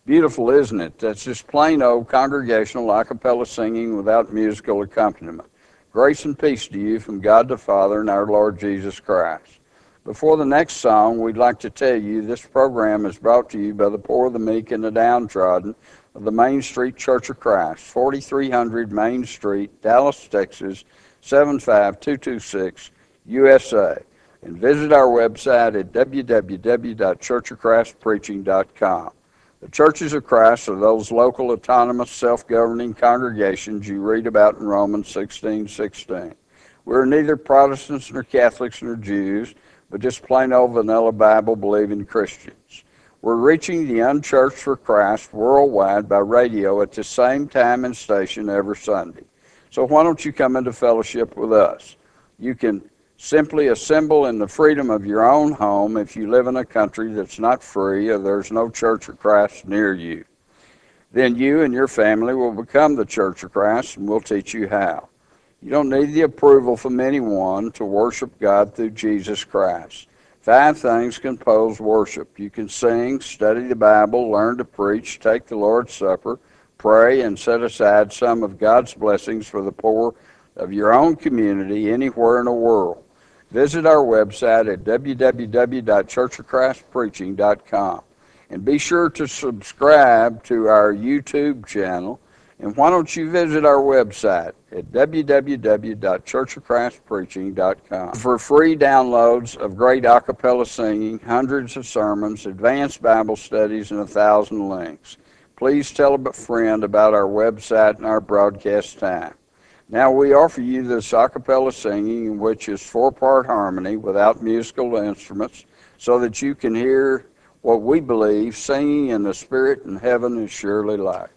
Beautiful, isn't it? That's just plain old congregational a cappella singing without musical accompaniment. Grace and peace to you from God the Father and our Lord Jesus Christ. Before the next song, we'd like to tell you this program is brought to you by the poor, the meek, and the downtrodden of the Main Street Church of Christ, 4300 Main Street, Dallas, Texas, 75226, USA. And visit our website at www.churchofchristpreaching.com. The Churches of Christ are those local, autonomous, self-governing congregations you read about in Romans 16:16. We're neither Protestants nor Catholics nor Jews, but just plain old vanilla Bible-believing Christians. We're reaching the unchurched for Christ worldwide by radio at the same time and station every Sunday. So why don't you come into fellowship with us? You can simply assemble in the freedom of your own home if you live in a country that's not free or there's no Church of Christ near you. Then you and your family will become the Church of Christ, and we'll teach you how. You don't need the approval from anyone to worship God through Jesus Christ. 5 things compose worship. You can sing, study the Bible, learn to preach, take the Lord's Supper, pray, and set aside some of God's blessings for the poor of your own community anywhere in the world. Visit our website at www.churchofchristpreaching.com. And be sure to subscribe to our YouTube channel. And why don't you visit our website at www.churchofchristpreaching.com for free downloads of great a cappella singing, hundreds of sermons, advanced Bible studies, and 1,000 links. Please tell a friend about our website and our broadcast time. Now we offer you this a cappella singing, which is 4-part harmony without musical instruments, so that you can hear what we believe singing in the Spirit in heaven is surely like.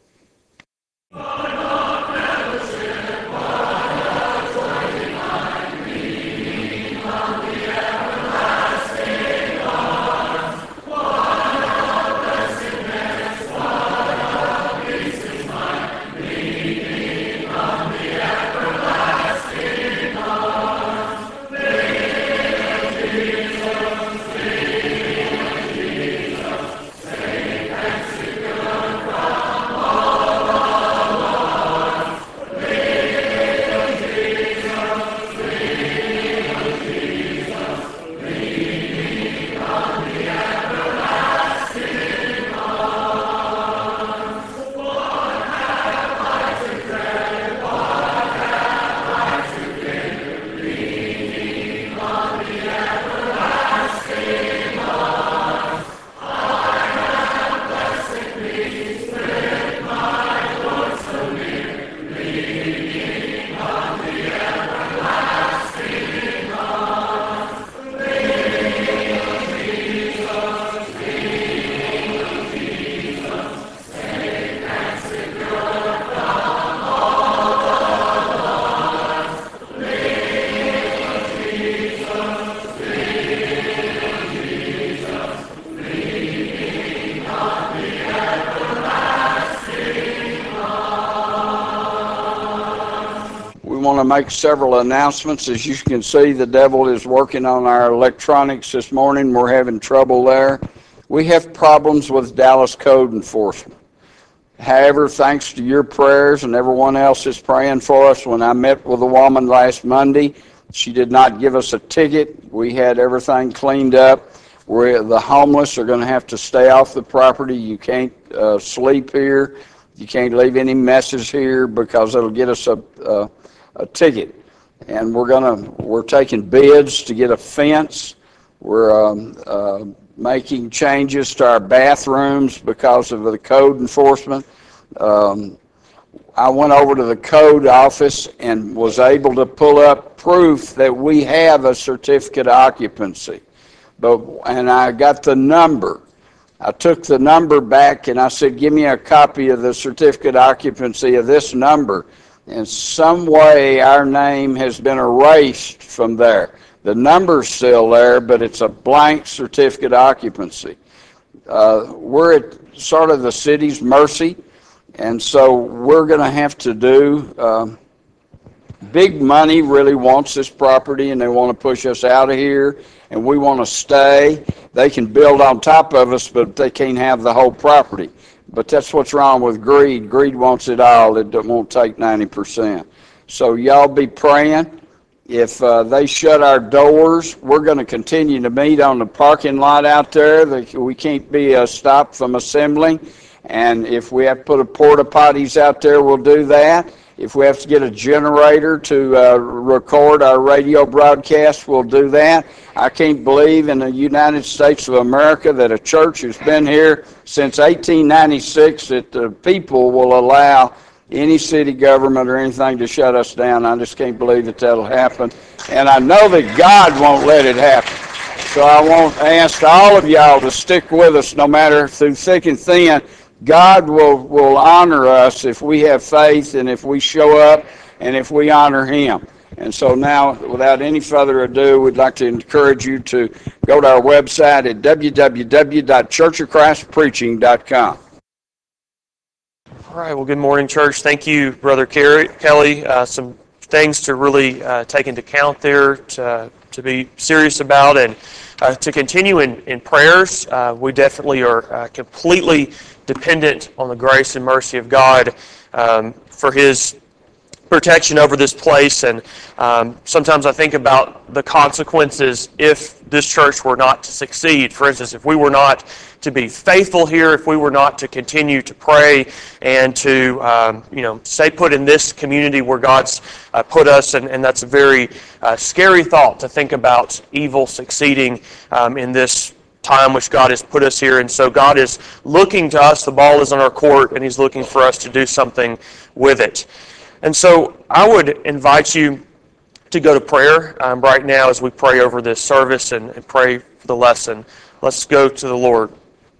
To make several announcements. As you can see, the devil is working on our electronics this morning. We're having trouble there. We have problems with Dallas code enforcement. However, thanks to your prayers and everyone else is praying for us, when I met with a woman last Monday, she did not give us a ticket. We had everything cleaned up. The homeless are going to have to stay off the property. You can't sleep here. You can't leave any messes here because it'll get us a ticket. And we're taking bids to get a fence. We're making changes to our bathrooms because of the code enforcement. I went over to the code office and was able to pull up proof that we have a certificate of occupancy. And I got the number. I took the number back and I said, give me a copy of the certificate of occupancy of this number. In some way, our name has been erased from there. The number's still there, but it's a blank certificate of occupancy. We're at sort of the city's mercy, and so we're going to have to do. Big money really wants this property, and they want to push us out of here, and we want to stay. They can build on top of us, but they can't have the whole property. But that's what's wrong with greed. Greed wants it all. It won't take 90%. So y'all be praying. If they shut our doors, we're going to continue to meet on the parking lot out there. We can't be stopped from assembling. And if we have to put a porta potties out there, we'll do that. If we have to get a generator to record our radio broadcast, we'll do that. I can't believe in the United States of America that a church has been here since 1896 that the people will allow any city government or anything to shut us down. I just can't believe that that'll happen. And I know that God won't let it happen. So I want to ask all of y'all to stick with us no matter through thick and thin. God will honor us if we have faith and if we show up and if we honor Him. And so now, without any further ado, we'd like to encourage you to go to our website at www.churchofchristpreaching.com. All right, well, good morning, church. Thank you, Brother Kelly. Some things to really take into account there, to be serious about, and to continue in prayers. We definitely are completely dependent on the grace and mercy of God for His protection over this place. And sometimes I think about the consequences if this church were not to succeed. For instance, if we were not to be faithful here, if we were not to continue to pray and to stay put in this community where God's put us, and that's a very scary thought to think about evil succeeding in this time which God has put us here. And so God is looking to us, the ball is on our court, and He's looking for us to do something with it. And so I would invite you to go to prayer right now as we pray over this service and pray for the lesson. Let's go to the Lord.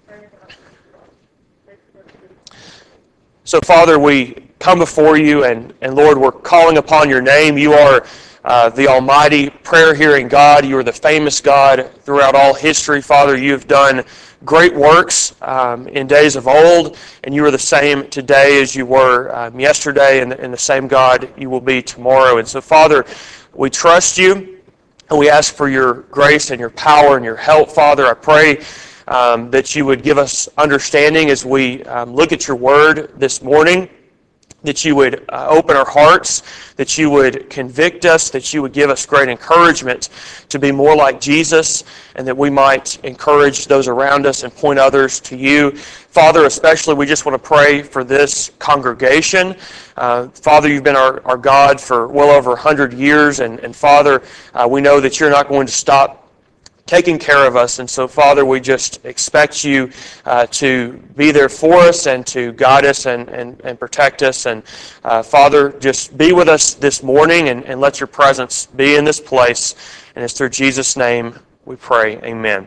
So, Father, we come before you, and Lord, we're calling upon your name. You are the almighty prayer-hearing God. You are the famous God throughout all history. Father, you have done great works in days of old, and you are the same today as you were yesterday, and the same God you will be tomorrow. And so, Father, we trust you, and we ask for your grace and your power and your help. Father, I pray that you would give us understanding as we look at your word this morning, that you would open our hearts, that you would convict us, that you would give us great encouragement to be more like Jesus, and that we might encourage those around us and point others to you. Father, especially we just want to pray for this congregation. Father, you've been our God for well over 100 years, and Father, we know that you're not going to stop taking care of us. And so, Father, we just expect you to be there for us and to guide us and protect us. And Father, just be with us this morning and let your presence be in this place. And it's through Jesus' name we pray. Amen.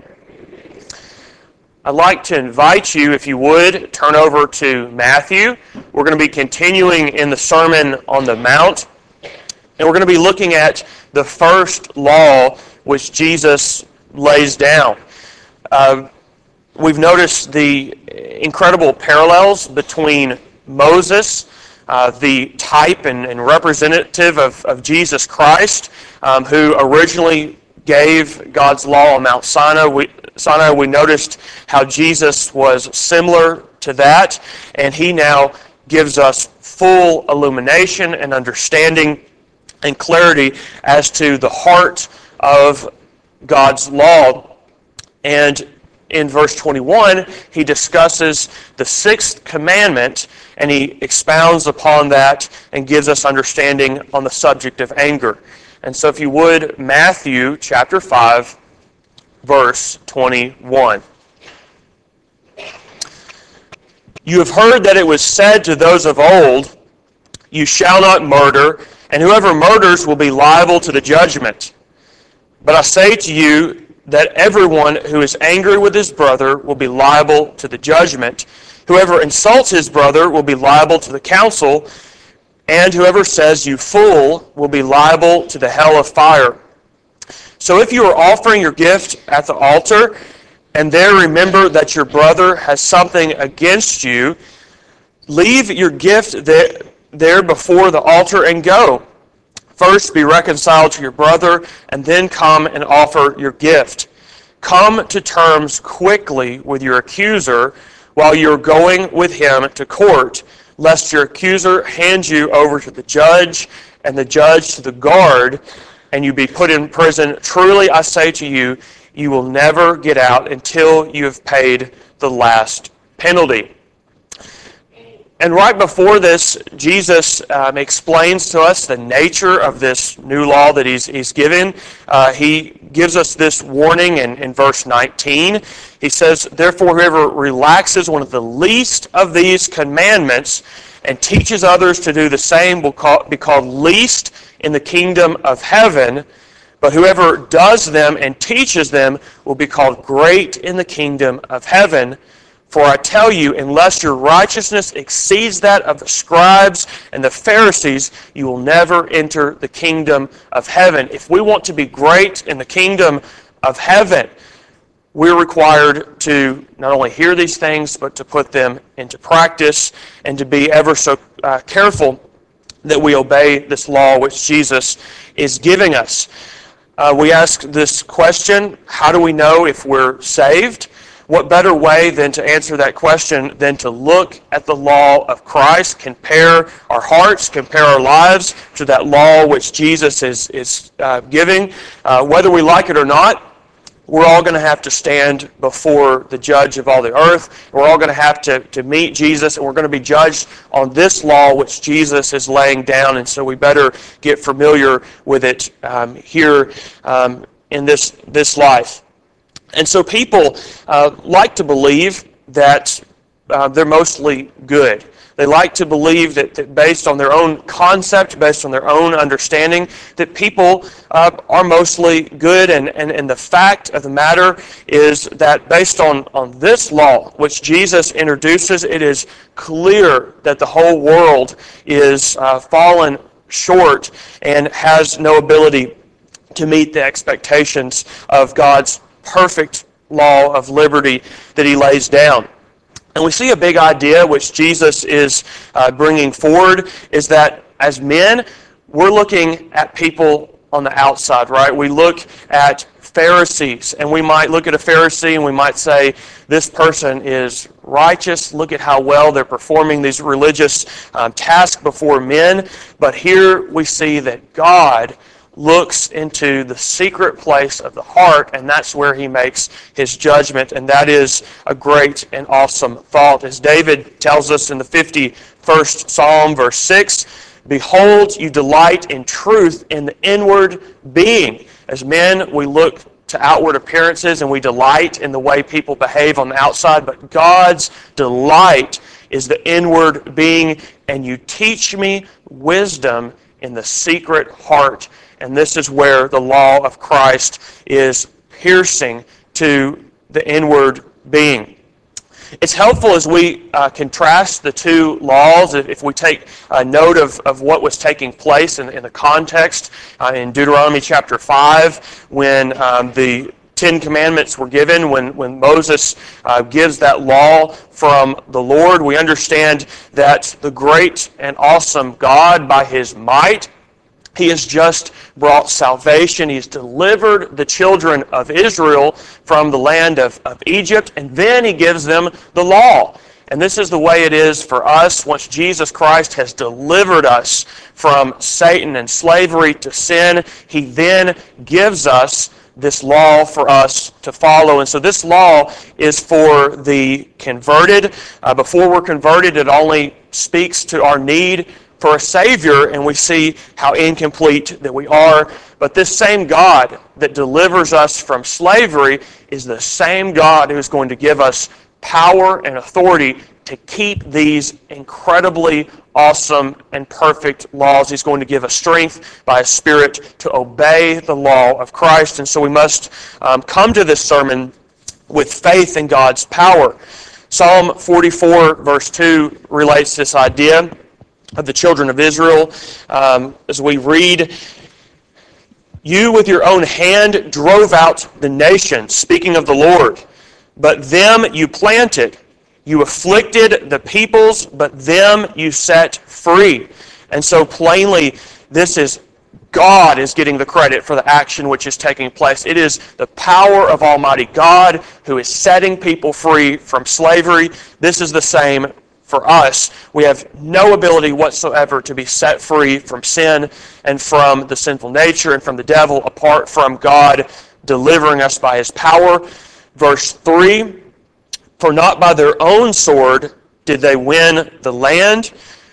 I'd like to invite you, if you would, turn over to Matthew. We're going to be continuing in the Sermon on the Mount. And we're going to be looking at the first law which Jesus lays down. We've noticed the incredible parallels between Moses, the type and representative of Jesus Christ, who originally gave God's law on Mount Sinai. We noticed how Jesus was similar to that, and he now gives us full illumination and understanding and clarity as to the heart of God's law. And in verse 21, he discusses the sixth commandment, and he expounds upon that and gives us understanding on the subject of anger. And so if you would, Matthew chapter 5, verse 21. You have heard that it was said to those of old, you shall not murder, and whoever murders will be liable to the judgment. But I say to you that everyone who is angry with his brother will be liable to the judgment. Whoever insults his brother will be liable to the council, and whoever says, you fool, will be liable to the hell of fire. So if you are offering your gift at the altar, and there remember that your brother has something against you, leave your gift there before the altar and go. First be reconciled to your brother, and then come and offer your gift. Come to terms quickly with your accuser while you're going with him to court, lest your accuser hand you over to the judge, and the judge to the guard, and you be put in prison. Truly I say to you, you will never get out until you have paid the last penalty. And right before this, Jesus explains to us the nature of this new law that he's given. He gives us this warning in verse 19. He says, therefore, whoever relaxes one of the least of these commandments and teaches others to do the same will be called least in the kingdom of heaven. But whoever does them and teaches them will be called great in the kingdom of heaven. For I tell you, unless your righteousness exceeds that of the scribes and the Pharisees, you will never enter the kingdom of heaven. If we want to be great in the kingdom of heaven, we're required to not only hear these things, but to put them into practice and to be ever so careful that we obey this law which Jesus is giving us. We ask this question, how do we know if we're saved? What better way than to answer that question than to look at the law of Christ, compare our hearts, compare our lives to that law which Jesus is giving. Whether we like it or not, we're all going to have to stand before the judge of all the earth. We're all going to have to meet Jesus, and we're going to be judged on this law which Jesus is laying down. And so we better get familiar with it here in this life. And so people like to believe that they're mostly good. They like to believe that based on their own concept, based on their own understanding, that people are mostly good. And the fact of the matter is that based on this law, which Jesus introduces, it is clear that the whole world is fallen short and has no ability to meet the expectations of God's perfect law of liberty that he lays down. And we see a big idea which Jesus is bringing forward is that as men, we're looking at people on the outside, right? We look at Pharisees, and we might look at a Pharisee and we might say, this person is righteous. Look at how well they're performing these religious tasks before men. But here we see that God looks into the secret place of the heart, and that's where he makes his judgment, and that is a great and awesome thought. As David tells us in the 51st Psalm, verse 6, behold, you delight in truth in the inward being. As men, we look to outward appearances, and we delight in the way people behave on the outside, but God's delight is the inward being, and you teach me wisdom in the secret heart. And this is where the law of Christ is piercing to the inward being. It's helpful as we contrast the two laws, if we take note of what was taking place in the context in Deuteronomy chapter 5, when the Ten Commandments were given, when Moses gives that law from the Lord. We understand that the great and awesome God, by his might, he has just brought salvation. He's delivered the children of Israel from the land of Egypt, and then he gives them the law. And this is the way it is for us once Jesus Christ has delivered us from Satan and slavery to sin. He then gives us this law for us to follow. And so this law is for the converted. Before we're converted, it only speaks to our need for a Savior, and we see how incomplete that we are. But this same God that delivers us from slavery is the same God who is going to give us power and authority to keep these incredibly awesome and perfect laws. He's going to give us strength by His Spirit to obey the law of Christ. And so we must come to this sermon with faith in God's power. Psalm 44 verse 2 relates this idea of the children of Israel. As we read, you with your own hand drove out the nations, speaking of the Lord, but them you planted. You afflicted the peoples, but them you set free. And so plainly, this is God is getting the credit for the action which is taking place. It is the power of Almighty God who is setting people free from slavery. This is the same for us. We have no ability whatsoever to be set free from sin and from the sinful nature and from the devil apart from God delivering us by His power. Verse 3, for not by their own sword did they win the land,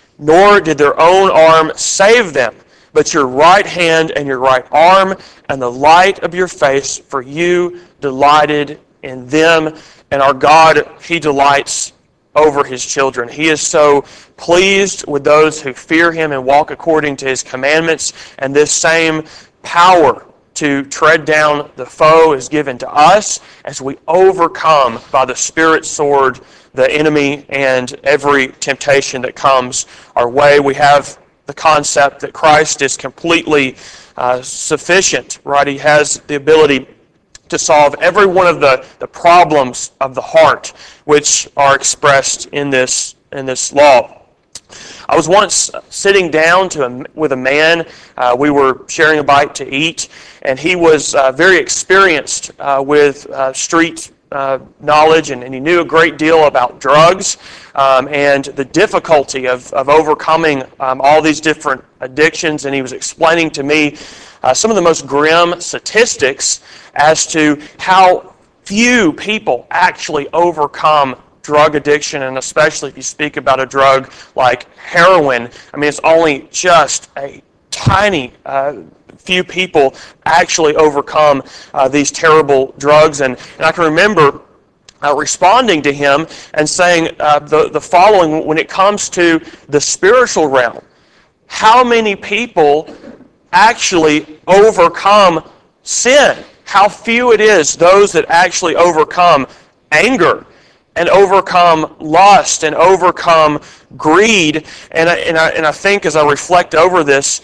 nor did their own arm save them, but your right hand and your right arm and the light of your face, for you delighted in them. And our God, He delights over His children. He is so pleased with those who fear Him and walk according to His commandments. And this same power to tread down the foe is given to us as we overcome by the Spirit's sword the enemy and every temptation that comes our way. We have the concept that Christ is completely sufficient, right? He has the ability to solve every one of the problems of the heart which are expressed in this law. I was once sitting down with a man. We were sharing a bite to eat, and he was very experienced with street knowledge, and he knew a great deal about drugs and the difficulty of overcoming all these different addictions. And he was explaining to me some of the most grim statistics as to how few people actually overcome drug addiction, and especially if you speak about a drug like heroin. I mean, it's only just a tiny few people actually overcome these terrible drugs. And I can remember responding to him and saying the following: when it comes to the spiritual realm, how many people actually overcome sin? How few it is those that actually overcome anger and overcome lust and overcome greed. And I think as I reflect over this,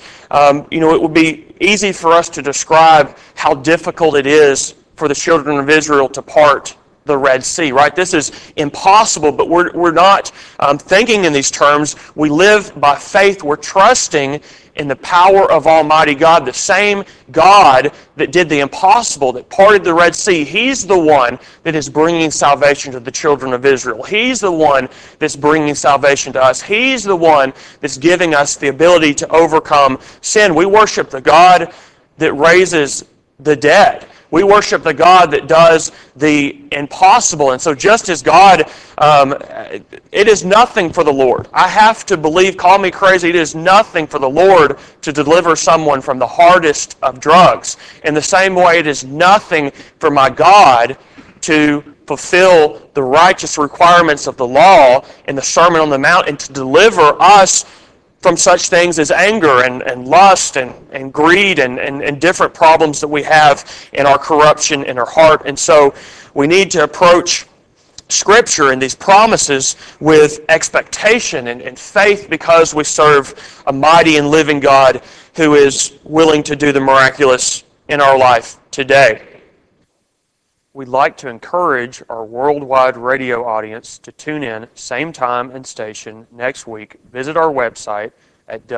it would be easy for us to describe how difficult it is for the children of Israel to part the Red Sea, right? This is impossible, but we're not thinking in these terms. We live by faith. We're trusting in the power of Almighty God, the same God that did the impossible, that parted the Red Sea. He's the one that is bringing salvation to the children of Israel. He's the one that's bringing salvation to us. He's the one that's giving us the ability to overcome sin. We worship the God that raises the dead. We worship the God that does the impossible. And so just as God, it is nothing for the Lord. I have to believe, call me crazy, it is nothing for the Lord to deliver someone from the hardest of drugs. In the same way, it is nothing for my God to fulfill the righteous requirements of the law in the Sermon on the Mount and to deliver us from such things as anger and lust and greed and different problems that we have in our corruption in our heart. And so we need to approach Scripture and these promises with expectation and faith, because we serve a mighty and living God who is willing to do the miraculous in our life today. We'd like to encourage our worldwide radio audience to tune in same time and station next week. Visit our website at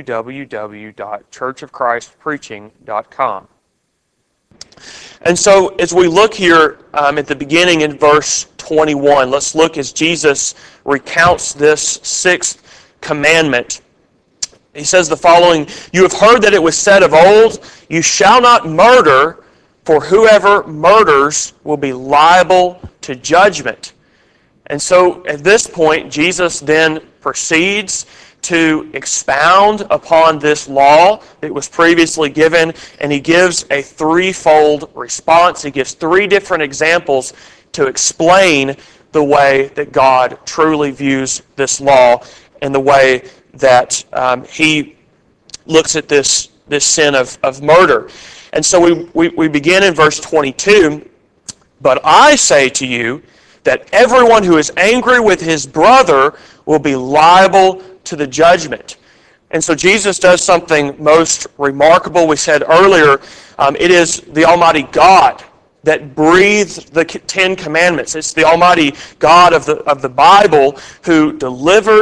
www.churchofchristpreaching.com. And so as we look here at the beginning in verse 21, let's look as Jesus recounts this sixth commandment. He says the following: "You have heard that it was said of old, you shall not murder, for whoever murders will be liable to judgment." And so at this point, Jesus then proceeds to expound upon this law that was previously given, and he gives a threefold response. He gives three different examples to explain the way that God truly views this law and the way that he looks at this sin of murder. And so we begin in verse 22, "But I say to you that everyone who is angry with his brother will be liable to the judgment." And so Jesus does something most remarkable. We said earlier, it is the Almighty God that breathed the Ten Commandments. It's the Almighty God of the Bible who delivered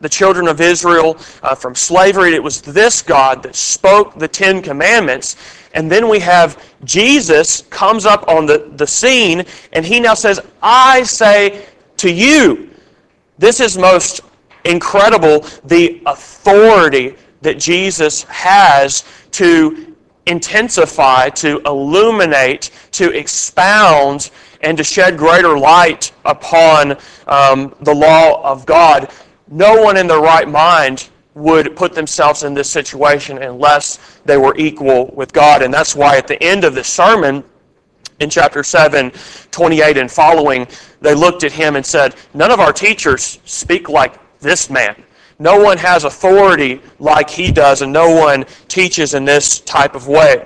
the children of Israel from slavery. It was this God that spoke the Ten Commandments. And then we have Jesus comes up on the scene, and he now says, I say to you. This is most incredible, the authority that Jesus has to intensify, to illuminate, to expound, and to shed greater light upon the law of God. No one in their right mind would put themselves in this situation unless they were equal with God. And that's why at the end of this sermon, in chapter 7, 28 and following, they looked at him and said, none of our teachers speak like this man. No one has authority like he does, and no one teaches in this type of way.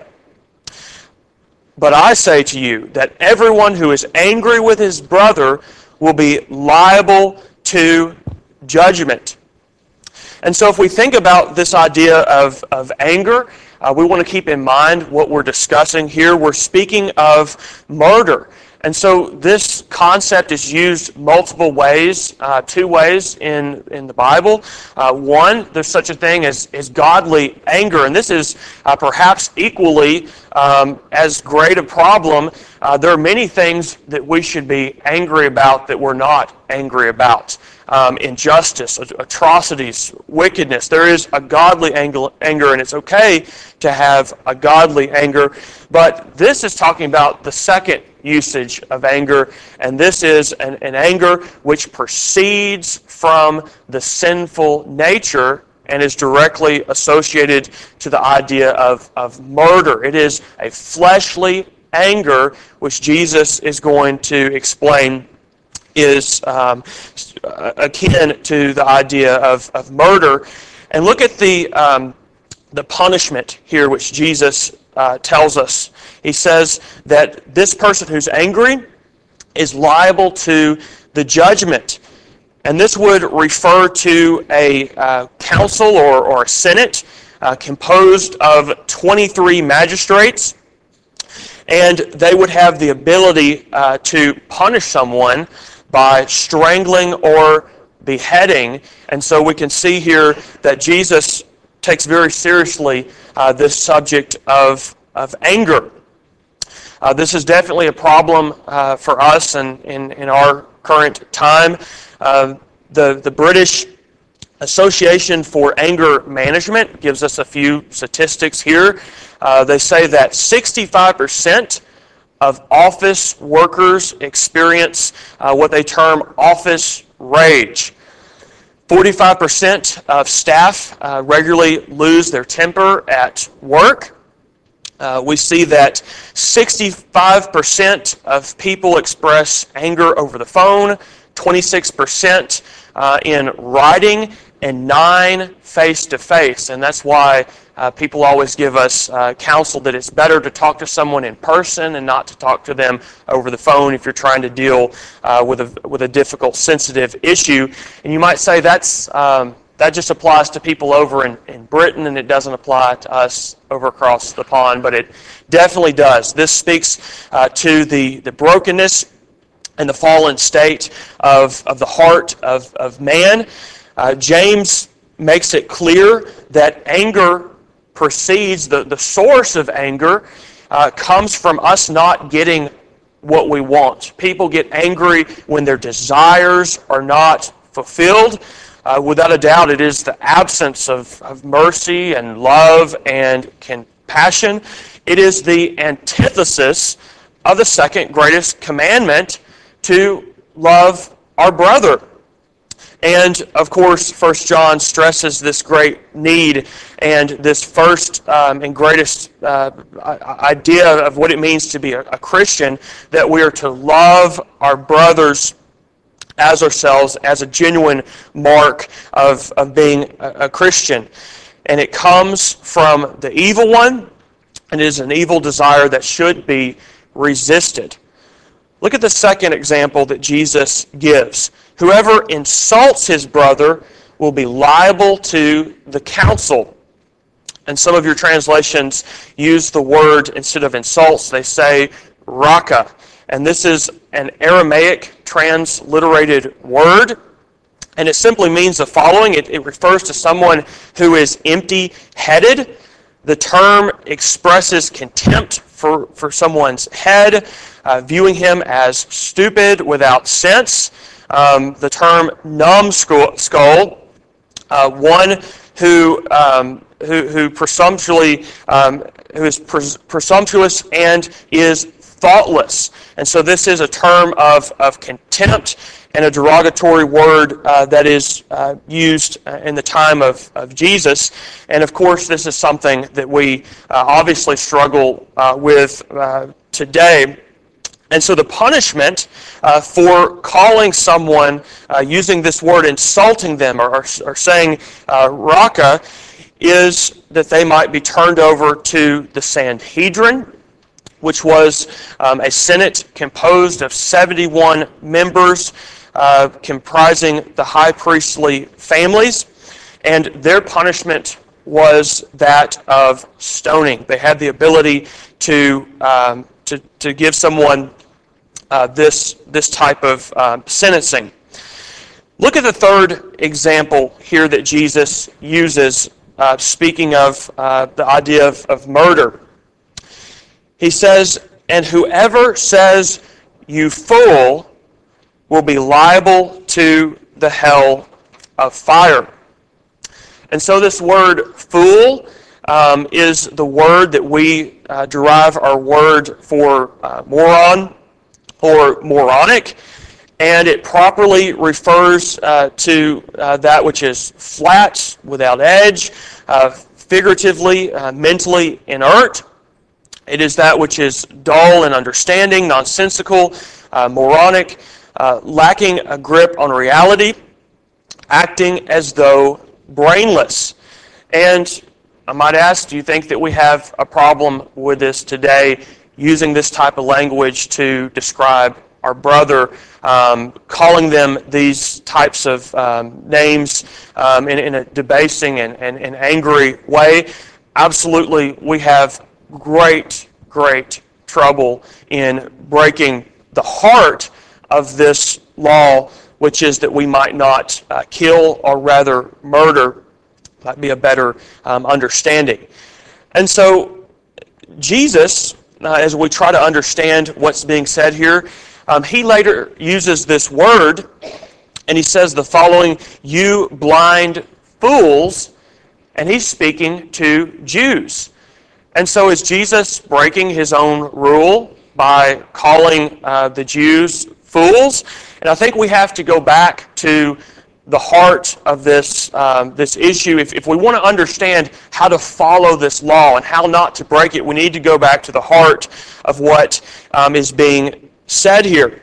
But I say to you that everyone who is angry with his brother will be liable to judgment. And so if we think about this idea of anger, we want to keep in mind what we're discussing here. We're speaking of murder. And so this concept is used multiple ways, two ways in the Bible. One, there's such a thing as godly anger, and this is perhaps equally as great a problem. There are many things that we should be angry about that we're not angry about. Injustice, atrocities, wickedness. There is a godly anger, and it's okay to have a godly anger. But this is talking about the second usage of anger, and this is an anger which proceeds from the sinful nature and is directly associated to the idea of murder. It is a fleshly anger, which Jesus is going to explain is akin to the idea of murder. And look at the punishment here, which Jesus tells us. He says that this person who's angry is liable to the judgment. And this would refer to a council or a senate composed of 23 magistrates. And they would have the ability to punish someone by strangling or beheading. And so we can see here that Jesus takes very seriously this subject of anger. This is definitely a problem for us in our current time. The British Association for Anger Management gives us a few statistics here. They say that 65% of office workers experience what they term office rage. 45% of staff regularly lose their temper at work. We see that 65% of people express anger over the phone, 26% in writing, and 9% face-to-face. And that's why people always give us counsel that it's better to talk to someone in person and not to talk to them over the phone if you're trying to deal with a difficult, sensitive issue. And you might say that just applies to people over in Britain, and it doesn't apply to us over across the pond, but it definitely does. This speaks to the brokenness and the fallen state of the heart of man. James makes it clear that anger proceeds, the source of anger comes from us not getting what we want. People get angry when their desires are not fulfilled. Without a doubt, it is the absence of mercy and love and compassion. It is the antithesis of the second greatest commandment, to love our brother. And, of course, 1 John stresses this great need and this first and greatest idea of what it means to be a Christian, that we are to love our brothers as ourselves, as a genuine mark of being a Christian. And it comes from the evil one, and it is an evil desire that should be resisted. Look at the second example that Jesus gives. Whoever insults his brother will be liable to the council. And some of your translations use the word, instead of insults, they say raka. And this is an Aramaic transliterated word. And it simply means the following. It refers to someone who is empty-headed. The term expresses contempt for someone's head, viewing him as stupid, without sense. The term numbskull, one who is presumptuous and is thoughtless. And so this is a term of contempt and a derogatory word that is used in the time of Jesus. And of course, this is something that we obviously struggle with today. And so the punishment for calling someone, using this word, insulting them, or saying raka, is that they might be turned over to the Sanhedrin, which was a senate composed of 71 members, comprising the high priestly families, and their punishment was that of stoning. They had the ability to give someone this type of sentencing. Look at the third example here that Jesus uses, speaking of the idea of murder. He says, "And whoever says, 'You fool,' will be liable to the hell of fire." And so this word fool is the word that we derive our word for moron or moronic, and it properly refers to that which is flat, without edge, figuratively, mentally inert. It is that which is dull in understanding, nonsensical, moronic, lacking a grip on reality, acting as though brainless. And I might ask, do you think that we have a problem with this today, using this type of language to describe our brother, calling them these types of names in a debasing and angry way? Absolutely, we have great trouble in breaking the heart of this law, which is that we might not kill, or rather murder. Might be a better understanding. And so Jesus, as we try to understand what's being said here, he later uses this word, and he says the following: "You blind fools," and he's speaking to Jews. And so is Jesus breaking his own rule by calling the Jews fools? And I think we have to go back to the heart of this issue. If we want to understand how to follow this law and how not to break it, we need to go back to the heart of what is being said here.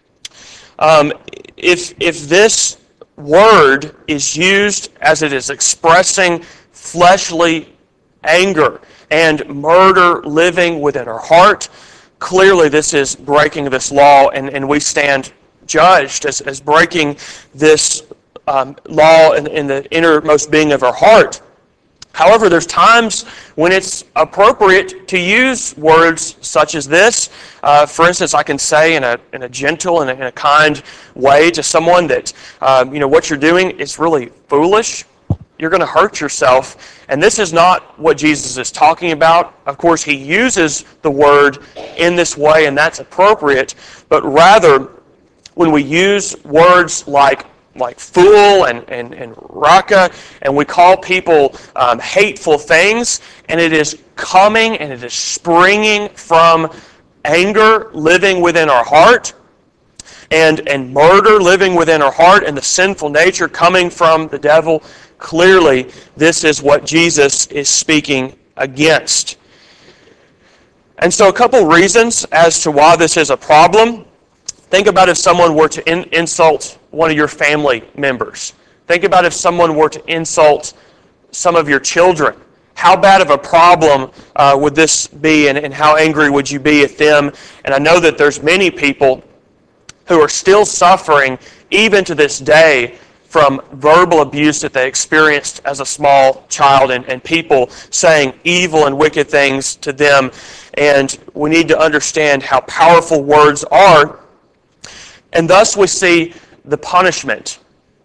If this word is used as it is expressing fleshly anger and murder living within our heart, clearly this is breaking this law, and we stand judged as breaking this law in the innermost being of our heart. However, there's times when it's appropriate to use words such as this. For instance, I can say in a gentle and in a kind way to someone that what you're doing is really foolish. You're going to hurt yourself. And this is not what Jesus is talking about. Of course, he uses the word in this way, and that's appropriate. But rather, when we use words like fool and raka, and we call people hateful things, and it is coming and it is springing from anger living within our heart, and murder living within our heart, and the sinful nature coming from the devil, clearly this is what Jesus is speaking against. And so a couple reasons as to why this is a problem. Think about if someone were to insult one of your family members. Think about if someone were to insult some of your children. How bad of a problem would this be, and how angry would you be at them? And I know that there's many people who are still suffering, even to this day, from verbal abuse that they experienced as a small child, and people saying evil and wicked things to them. And we need to understand how powerful words are. And thus we see the punishment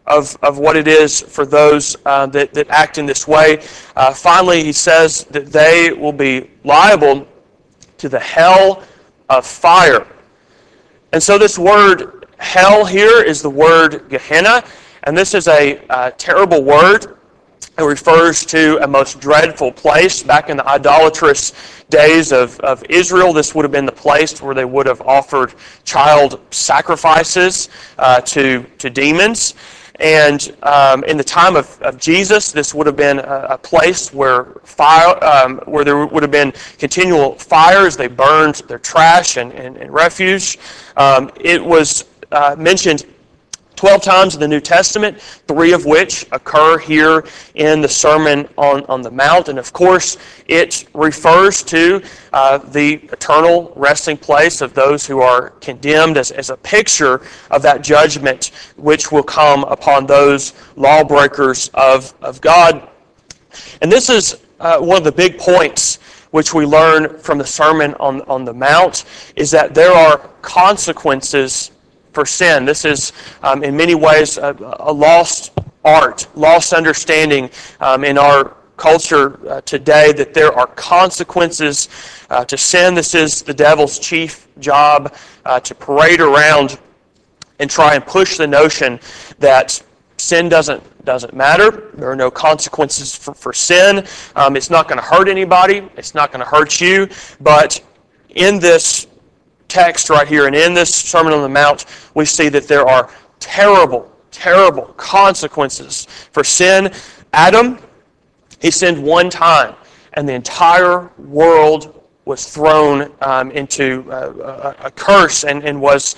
of what it is for those that act in this way. Finally, he says that they will be liable to the hell of fire. And so this word hell here is the word Gehenna, and this is a terrible word. It refers to a most dreadful place. Back in the idolatrous days of Israel, this would have been the place where they would have offered child sacrifices to demons. And in the time of Jesus, this would have been a place where where there would have been continual fires. They burned their trash and refuse. It was mentioned 12 times in the New Testament, 3 of which occur here in the Sermon on the Mount. And of course, it refers to the eternal resting place of those who are condemned as a picture of that judgment which will come upon those lawbreakers of God. And this is one of the big points which we learn from the Sermon on the Mount, is that there are consequences for sin. This is, in many ways, a lost art, lost understanding in our culture today, that there are consequences to sin. This is the devil's chief job, to parade around and try and push the notion that sin doesn't matter. There are no consequences for sin. It's not going to hurt anybody. It's not going to hurt you. But in this text right here and in this Sermon on the Mount, we see that there are terrible, terrible consequences for sin. Adam, he sinned one time, and the entire world was thrown into a curse and was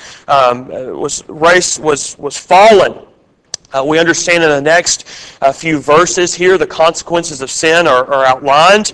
fallen. We understand in the next few verses here the consequences of sin are outlined.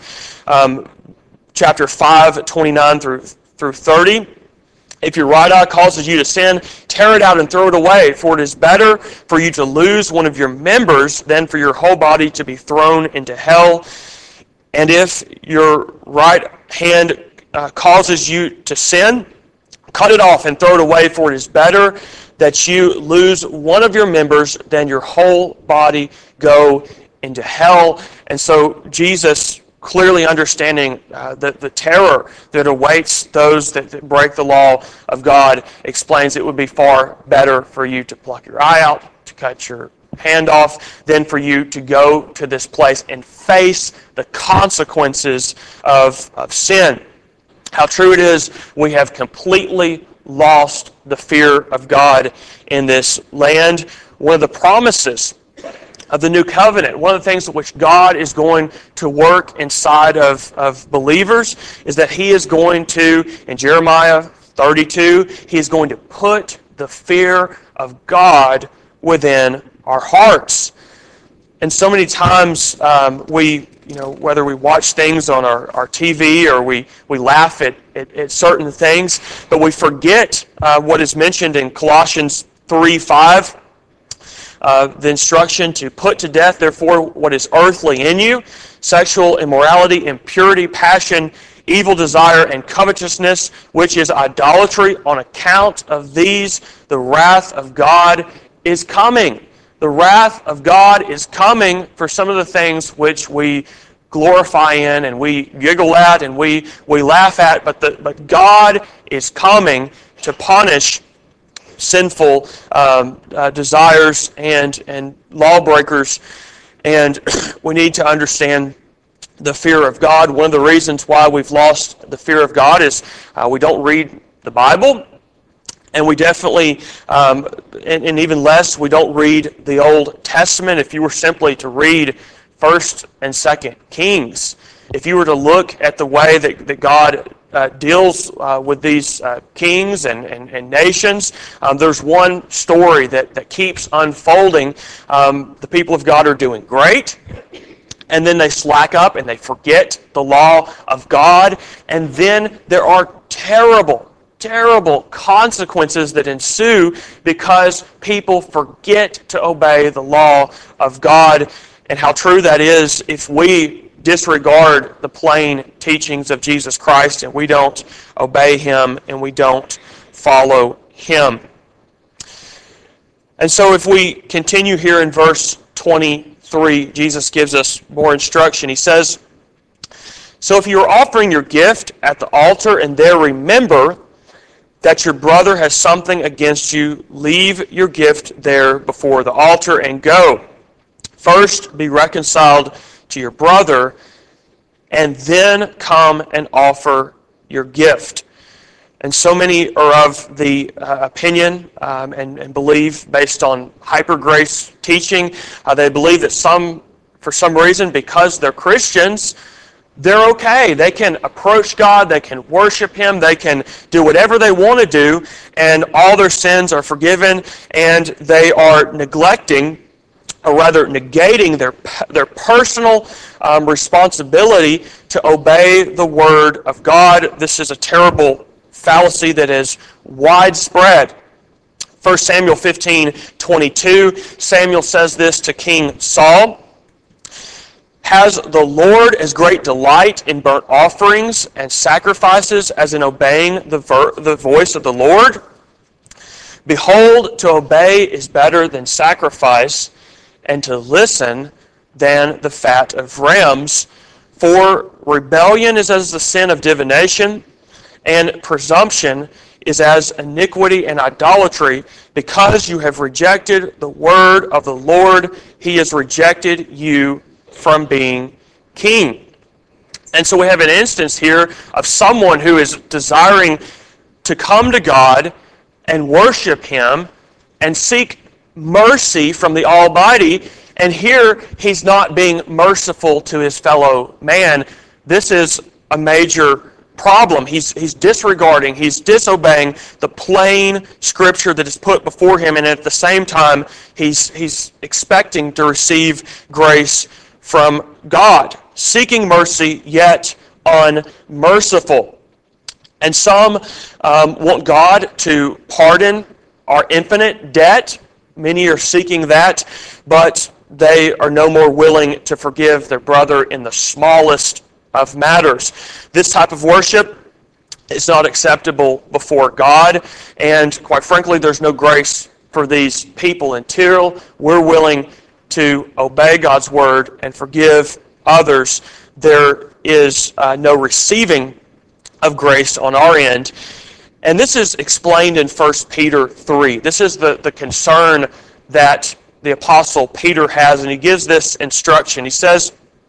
Chapter 5, 29 through 30. If your right eye causes you to sin, tear it out and throw it away, for it is better for you to lose one of your members than for your whole body to be thrown into hell. And if your right hand causes you to sin, cut it off and throw it away, for it is better that you lose one of your members than your whole body go into hell. And so Jesus, clearly understanding the terror that awaits those that break the law of God, explains it would be far better for you to pluck your eye out, to cut your hand off, than for you to go to this place and face the consequences of sin. How true it is, we have completely lost the fear of God in this land. One of the promises of the new covenant, one of the things which God is going to work inside of believers, is that He is going to, in Jeremiah 32, He is going to put the fear of God within our hearts. And so many times whether we watch things on our TV or we laugh at certain things, but we forget what is mentioned in Colossians 3:5. The instruction to put to death, therefore, what is earthly in you: sexual immorality, impurity, passion, evil desire, and covetousness, which is idolatry. On account of these, the wrath of God is coming. The wrath of God is coming for some of the things which we glorify in and we giggle at and we laugh at, but God is coming to punish sinful desires and lawbreakers, and we need to understand the fear of God. One of the reasons why we've lost the fear of God is we don't read the Bible, and we definitely, and even less, we don't read the Old Testament. If you were simply to read 1st and 2nd Kings, if you were to look at the way that God deals with these kings and nations, there's one story that keeps unfolding. The people of God are doing great, and then they slack up and they forget the law of God, and then there are terrible consequences that ensue because people forget to obey the law of God. And how true that is if we disregard the plain teachings of Jesus Christ and we don't obey Him and we don't follow Him. And so if we continue here in verse 23, Jesus gives us more instruction. He says, "So if you are offering your gift at the altar and there remember that your brother has something against you, leave your gift there before the altar and go. First be reconciled to your brother, and then come and offer your gift." And so many are of the opinion and believe, based on hyper-grace teaching, they believe that for some reason, because they're Christians, they're okay. They can approach God, they can worship Him, they can do whatever they want to do, and all their sins are forgiven, and they are neglecting, or rather negating, their personal responsibility to obey the Word of God. This is a terrible fallacy that is widespread. 1 Samuel 15:22, Samuel says this to King Saul, "Has the Lord as great delight in burnt offerings and sacrifices as in obeying the voice of the Lord? Behold, to obey is better than sacrifice, and to listen than the fat of rams. For rebellion is as the sin of divination, and presumption is as iniquity and idolatry. Because you have rejected the word of the Lord, He has rejected you from being king." And so we have an instance here of someone who is desiring to come to God and worship Him and seek mercy from the Almighty, and here he's not being merciful to his fellow man. This is a major problem. He's disregarding, he's disobeying the plain Scripture that is put before him, and at the same time he's expecting to receive grace from God, seeking mercy yet unmerciful. And some want God to pardon our infinite debt. Many are seeking that, but they are no more willing to forgive their brother in the smallest of matters. This type of worship is not acceptable before God, and quite frankly, there's no grace for these people until we're willing to obey God's word and forgive others. There is no receiving of grace on our end. And this is explained in 1 Peter 3. This is the concern that the Apostle Peter has, and he gives this instruction. He says,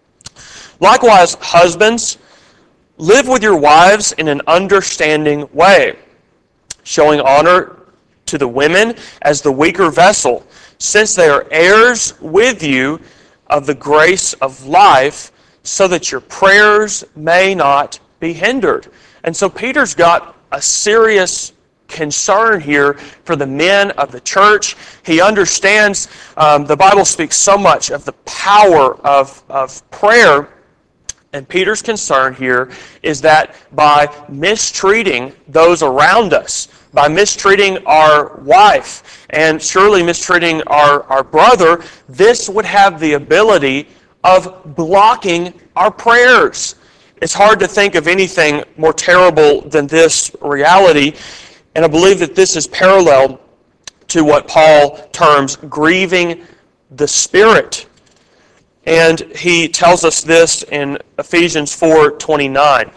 "Likewise, husbands, live with your wives in an understanding way, showing honor to the women as the weaker vessel, since they are heirs with you of the grace of life, so that your prayers may not be hindered." And so Peter's got a serious concern here for the men of the church. He understands the Bible speaks so much of the power of prayer, and Peter's concern here is that by mistreating those around us, by mistreating our wife, and surely mistreating our brother, this would have the ability of blocking our prayers. It's hard to think of anything more terrible than this reality, and I believe that this is parallel to what Paul terms grieving the Spirit. And he tells us this in Ephesians 4:29.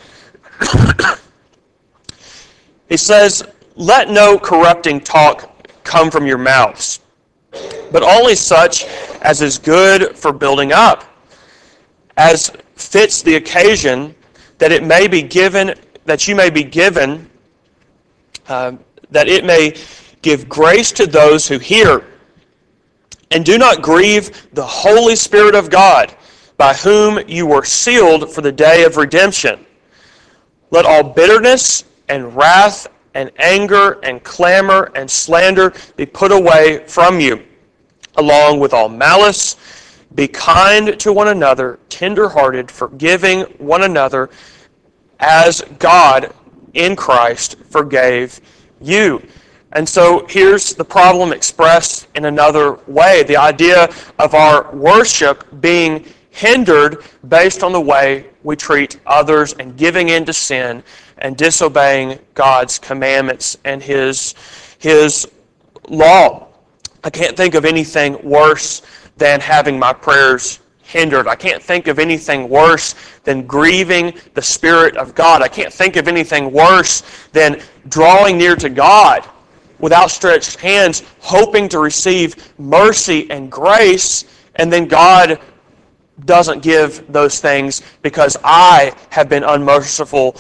He says, "Let no corrupting talk come from your mouths, but only such as is good for building up, as fits the occasion, that it may be given, that you may be given, that it may give grace to those who hear. And do not grieve the Holy Spirit of God, by whom you were sealed for the day of redemption. Let all bitterness and wrath and anger and clamor and slander be put away from you, along with all malice. Be kind to one another, tender-hearted, forgiving one another, as God in Christ forgave you." And so here's the problem expressed in another way. The idea of our worship being hindered based on the way we treat others and giving in to sin and disobeying God's commandments and His law. I can't think of anything worse than having my prayers hindered. I can't think of anything worse than grieving the Spirit of God. I can't think of anything worse than drawing near to God with outstretched hands, hoping to receive mercy and grace, and then God doesn't give those things because I have been unmerciful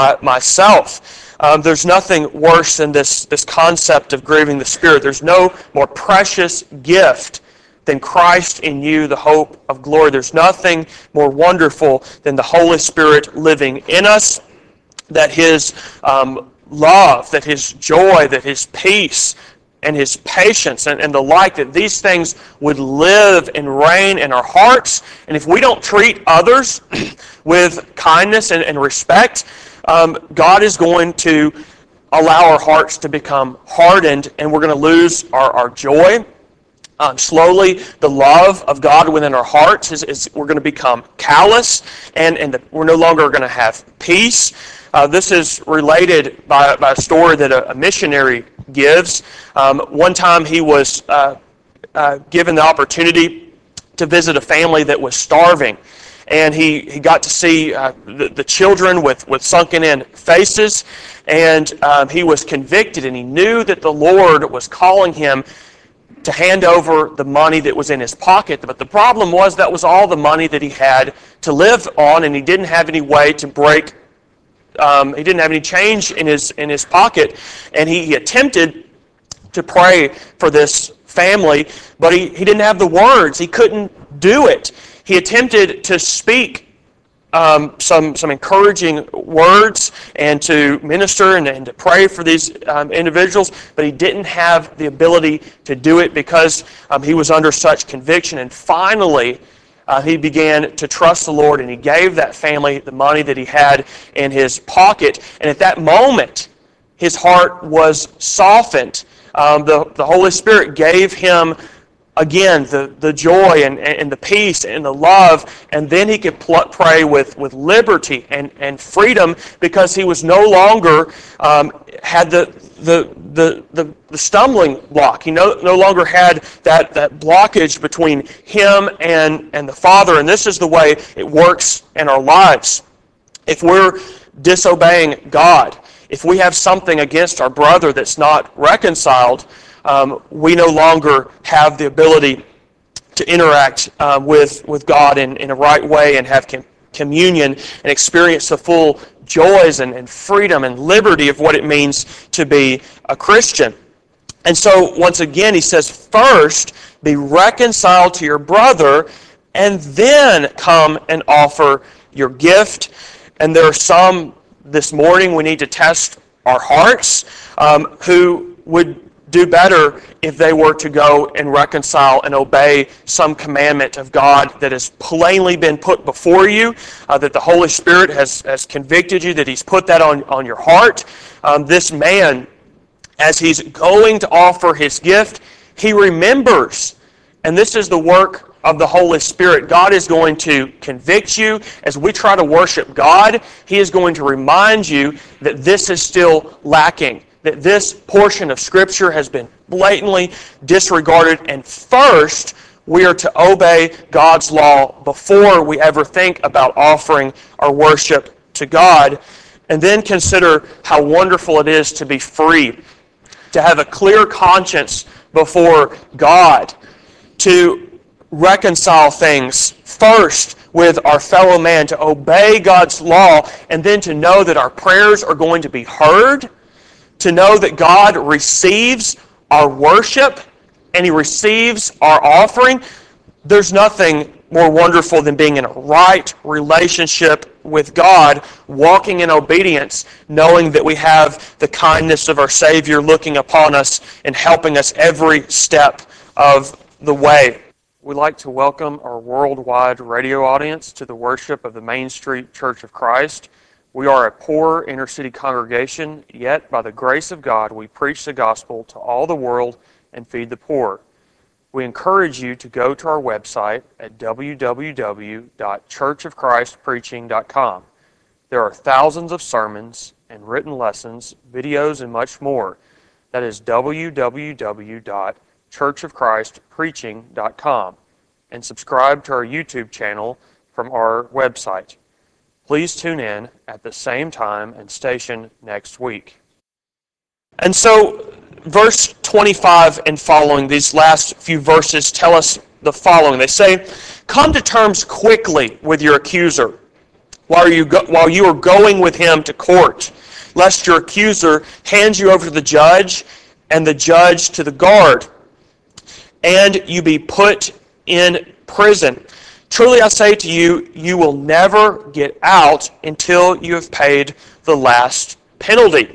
myself. There's nothing worse than this concept of grieving the Spirit. There's no more precious gift than Christ in you, the hope of glory. There's nothing more wonderful than the Holy Spirit living in us, that His love, that His joy, that His peace, and His patience and the like, that these things would live and reign in our hearts. And if we don't treat others with kindness and respect, God is going to allow our hearts to become hardened, and we're going to lose our joy. Slowly, the love of God within our hearts is we're going to become callous, and we're no longer going to have peace. This is related by a story that a missionary gives. One time he was given the opportunity to visit a family that was starving, and he got to see the children with sunken-in faces, and he was convicted, and he knew that the Lord was calling him to hand over the money that was in his pocket. But the problem was that was all the money that he had to live on, and he didn't have any way to break. He didn't have any change in his pocket, and he attempted to pray for this family, but he didn't have the words. He couldn't do it. He attempted to speak some encouraging words and to minister and to pray for these individuals, but he didn't have the ability to do it because he was under such conviction. And finally, he began to trust the Lord, and he gave that family the money that he had in his pocket. And at that moment, his heart was softened. The Holy Spirit gave him again the joy and the peace and the love, and then he could pray with liberty and freedom, because he was no longer had the stumbling block. He no longer had that blockage between him and the Father. And this is the way it works in our lives. If we're disobeying God, if we have something against our brother that's not reconciled, we no longer have the ability to interact with God in a right way and have communion and experience the full joys and freedom and liberty of what it means to be a Christian. And so, once again, he says, first, be reconciled to your brother, and then come and offer your gift. And there are some this morning, we need to test our hearts, who would do better if they were to go and reconcile and obey some commandment of God that has plainly been put before you, that the Holy Spirit has convicted you, that He's put that on your heart. This man, as he's going to offer his gift, he remembers, and this is the work of the Holy Spirit. God is going to convict you. As we try to worship God, He is going to remind you that this is still lacking, that this portion of Scripture has been blatantly disregarded, and first, we are to obey God's law before we ever think about offering our worship to God. And then consider how wonderful it is to be free, to have a clear conscience before God, to reconcile things first with our fellow man, to obey God's law, and then to know that our prayers are going to be heard, to know that God receives our worship and He receives our offering. There's nothing more wonderful than being in a right relationship with God, walking in obedience, knowing that we have the kindness of our Savior looking upon us and helping us every step of the way. We'd like to welcome our worldwide radio audience to the worship of the Main Street Church of Christ. We are a poor inner-city congregation, yet by the grace of God, we preach the gospel to all the world and feed the poor. We encourage you to go to our website at www.churchofchristpreaching.com. There are thousands of sermons and written lessons, videos, and much more. That is www.churchofchristpreaching.com. churchofchristpreaching.com and subscribe to our YouTube channel from our website. Please tune in at the same time and station next week. And so, verse 25 and following, these last few verses tell us the following. They say, "Come to terms quickly with your accuser while you are going with him to court, lest your accuser hands you over to the judge and the judge to the guard, and you be put in prison. Truly I say to you, you will never get out until you have paid the last penalty."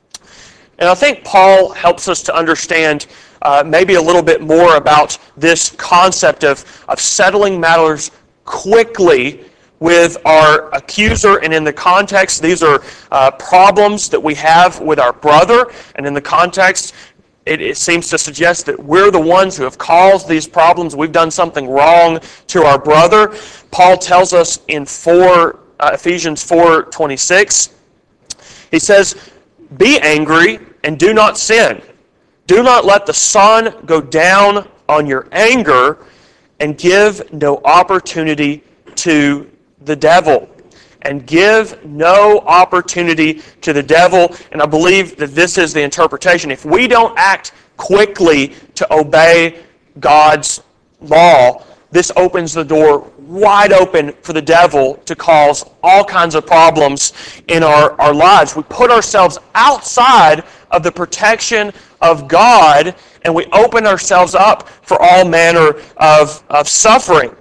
And I think Paul helps us to understand maybe a little bit more about this concept of settling matters quickly with our accuser. And in the context, these are problems that we have with our brother. And in the context, it seems to suggest that we're the ones who have caused these problems. We've done something wrong to our brother. Paul tells us in Ephesians 4:26, he says, "Be angry and do not sin. Do not let the sun go down on your anger, and give no opportunity to the devil." And give no opportunity to the devil. And I believe that this is the interpretation. If we don't act quickly to obey God's law, this opens the door wide open for the devil to cause all kinds of problems in our lives. We put ourselves outside of the protection of God, and we open ourselves up for all manner of suffering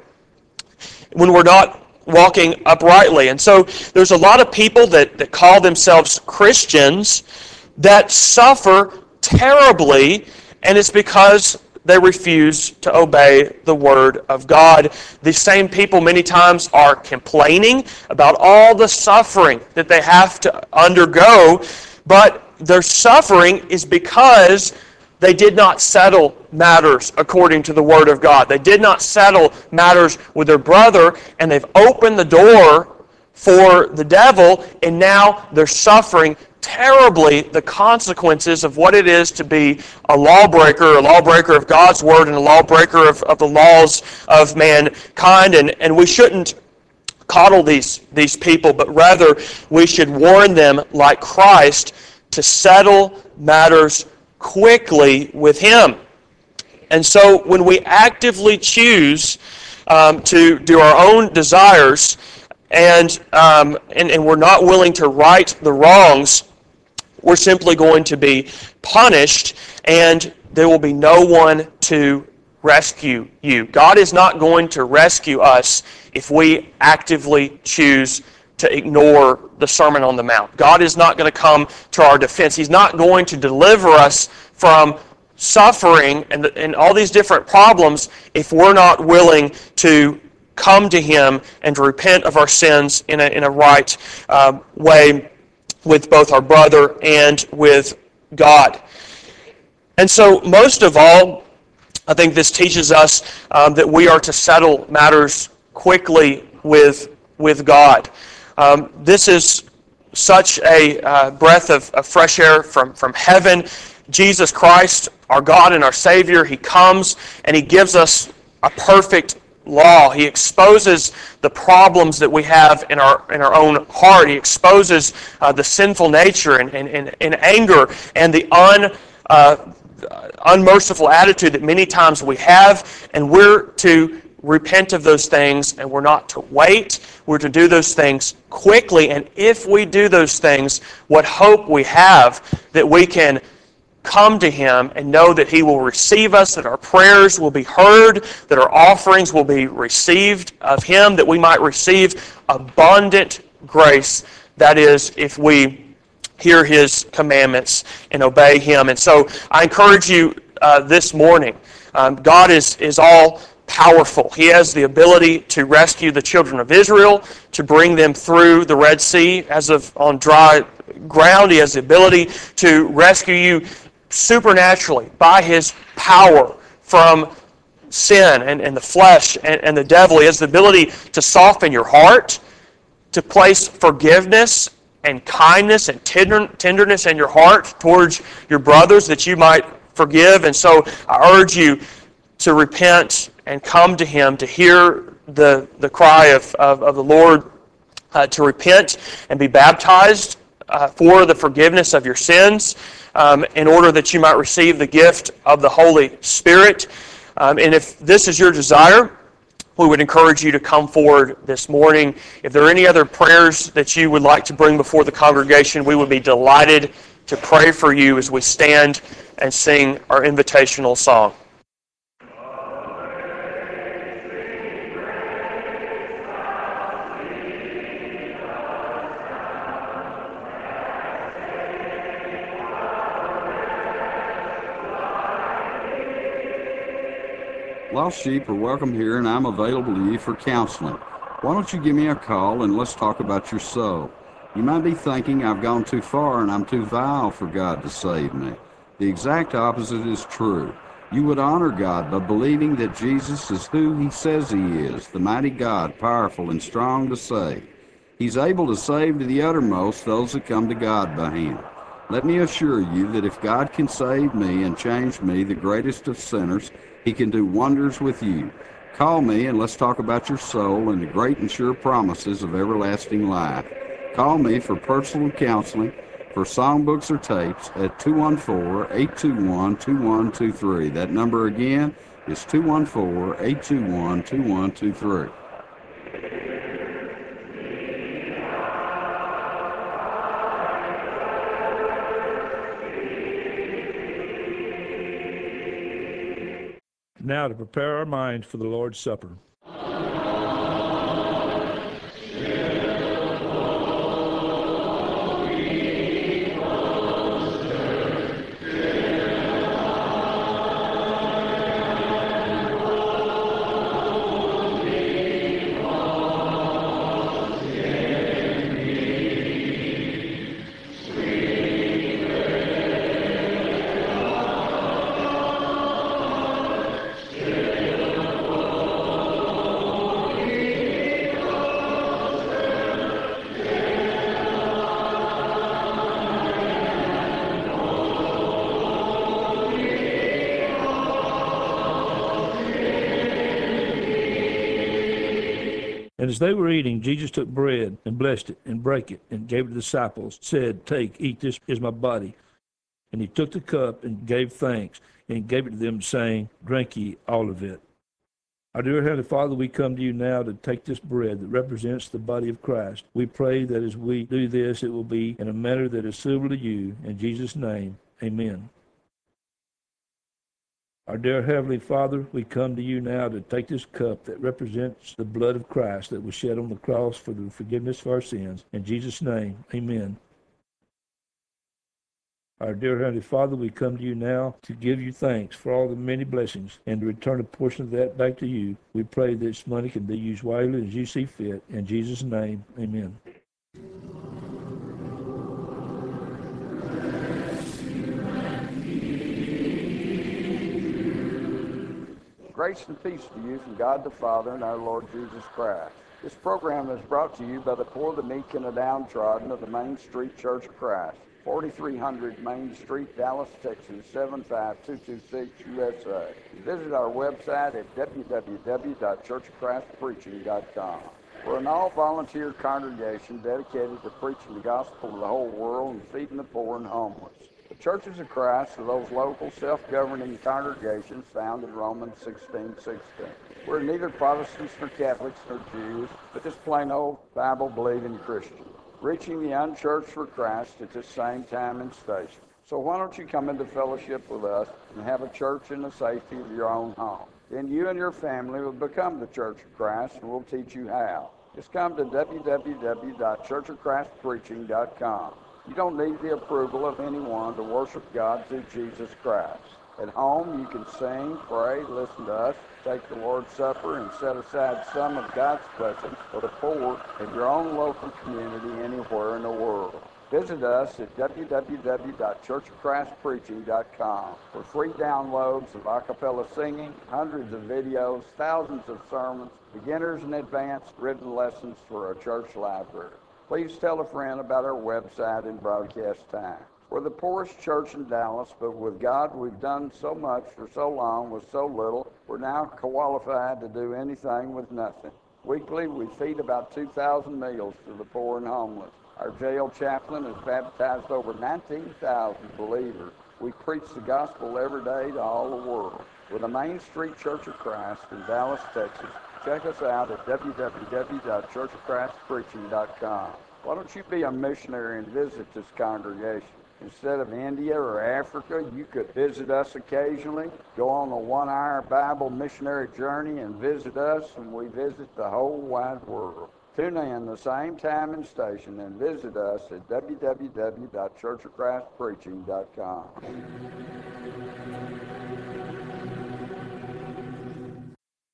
when we're not walking uprightly. And so there's a lot of people that call themselves Christians that suffer terribly, and it's because they refuse to obey the Word of God. These same people many times are complaining about all the suffering that they have to undergo, but their suffering is because they did not settle matters according to the Word of God. They did not settle matters with their brother, and they've opened the door for the devil, and now they're suffering terribly the consequences of what it is to be a lawbreaker of God's Word, and a lawbreaker of the laws of mankind. And we shouldn't coddle these people, but rather we should warn them like Christ to settle matters quickly with Him. And so when we actively choose to do our own desires, and we're not willing to right the wrongs, we're simply going to be punished, and there will be no one to rescue you. God is not going to rescue us if we actively choose to ignore the Sermon on the Mount. God is not going to come to our defense. He's not going to deliver us from suffering and all these different problems if we're not willing to come to Him and to repent of our sins in a right way with both our brother and with God. And so most of all, I think this teaches us that we are to settle matters quickly with God. This is such a breath of fresh air from heaven. Jesus Christ, our God and our Savior, He comes and He gives us a perfect law. He exposes the problems that we have in our own heart. He exposes the sinful nature and anger and the unmerciful attitude that many times we have, and we're to repent of those things, and we're not to wait. We're to do those things quickly, and if we do those things, what hope we have that we can come to Him and know that He will receive us, that our prayers will be heard, that our offerings will be received of Him, that we might receive abundant grace. That is, if we hear His commandments and obey Him. And so I encourage you this morning, God is all powerful. He has the ability to rescue the children of Israel, to bring them through the Red Sea as of on dry ground. He has the ability to rescue you supernaturally by His power from sin and the flesh and the devil. He has the ability to soften your heart, to place forgiveness and kindness and tenderness in your heart towards your brothers, that you might forgive. And so I urge you to repent and come to Him, to hear the cry of the Lord, to repent and be baptized for the forgiveness of your sins, in order that you might receive the gift of the Holy Spirit. And if this is your desire, we would encourage you to come forward this morning. If there are any other prayers that you would like to bring before the congregation, we would be delighted to pray for you as we stand and sing our invitational song. Lost sheep are welcome here, and I'm available to you for counseling. Why don't you give me a call and let's talk about your soul? You might be thinking I've gone too far and I'm too vile for God to save me. The exact opposite is true. You would honor God by believing that Jesus is who He says He is, the mighty God, powerful and strong to save. He's able to save to the uttermost those that come to God by Him. Let me assure you that if God can save me and change me, the greatest of sinners, He can do wonders with you. Call me and let's talk about your soul and the great and sure promises of everlasting life. Call me for personal counseling, for songbooks or tapes at 214-821-2123. That number again is 214-821-2123. Now to prepare our minds for the Lord's Supper. And as they were eating, Jesus took bread and blessed it and brake it and gave it to the disciples, said, "Take, eat, this is my body." And He took the cup and gave thanks and gave it to them, saying, "Drink ye all of it. Our dear Heavenly Father, we come to you now to take this bread that represents the body of Christ. We pray that as we do this, it will be in a manner that is suitable to you. In Jesus' name, amen. Our dear Heavenly Father, we come to you now to take this cup that represents the blood of Christ that was shed on the cross for the forgiveness of our sins. In Jesus' name, amen. Our dear Heavenly Father, we come to you now to give you thanks for all the many blessings and to return a portion of that back to you. We pray that this money can be used wisely as you see fit. In Jesus' name, amen. Grace and peace to you from God the Father and our Lord Jesus Christ. This program is brought to you by the poor, the meek, and the downtrodden of the Main Street Church of Christ, 4300 Main Street, Dallas, Texas, 75226 USA. Visit our website at www.churchofchristpreaching.com. We're an all-volunteer congregation dedicated to preaching the gospel to the whole world and feeding the poor and homeless. The Churches of Christ are those local, self-governing congregations found in Romans 16:16. We're neither Protestants nor Catholics nor Jews, but just plain old Bible-believing Christians, reaching the unchurched for Christ at the same time and station. So why don't you come into fellowship with us and have a church in the safety of your own home? Then you and your family will become the Church of Christ, and we'll teach you how. Just come to www.churchofchristpreaching.com. You don't need the approval of anyone to worship God through Jesus Christ. At home, you can sing, pray, listen to us, take the Lord's Supper, and set aside some of God's blessings for the poor in your own local community anywhere in the world. Visit us at www.churchofchristpreaching.com for free downloads of a cappella singing, hundreds of videos, thousands of sermons, beginners and advanced written lessons for a church library. Please tell a friend about our website and broadcast times. We're the poorest church in Dallas, but with God, we've done so much for so long with so little. We're now qualified to do anything with nothing. Weekly, we feed about 2,000 meals to the poor and homeless. Our jail chaplain has baptized over 19,000 believers. We preach the gospel every day to all the world. We're the Main Street Church of Christ in Dallas, Texas. Check us out at www.churchofchristpreaching.com. Why don't you be a missionary and visit this congregation? Instead of India or Africa, you could visit us occasionally, go on a 1-hour Bible missionary journey and visit us, and we visit the whole wide world. Tune in the same time and station and visit us at www.churchofchristpreaching.com.